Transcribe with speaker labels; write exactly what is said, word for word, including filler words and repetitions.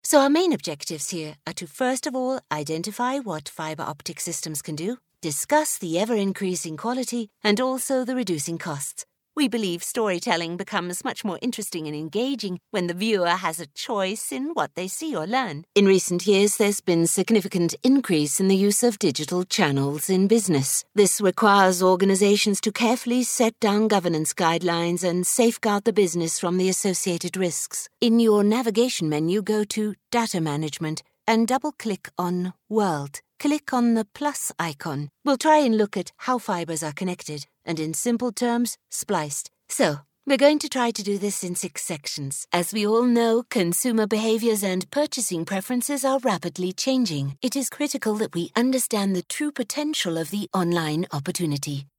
Speaker 1: So our main objectives here are to first of all identify what fibre optic systems can do, discuss the ever-increasing quality, and also the reducing costs. We believe storytelling becomes much more interesting and engaging when the viewer has a choice in what they see or learn. In recent years, there's been significant increase in the use of digital channels in business. This requires organizations to carefully set down governance guidelines and safeguard the business from the associated risks. In your navigation menu, go to Data Management and double-click on World. Click on the plus icon. We'll try and look at how fibres are connected, and in simple terms, spliced. So, we're going to try to do this in six sections. As we all know, consumer behaviours and purchasing preferences are rapidly changing. It is critical that we understand the true potential of the online opportunity.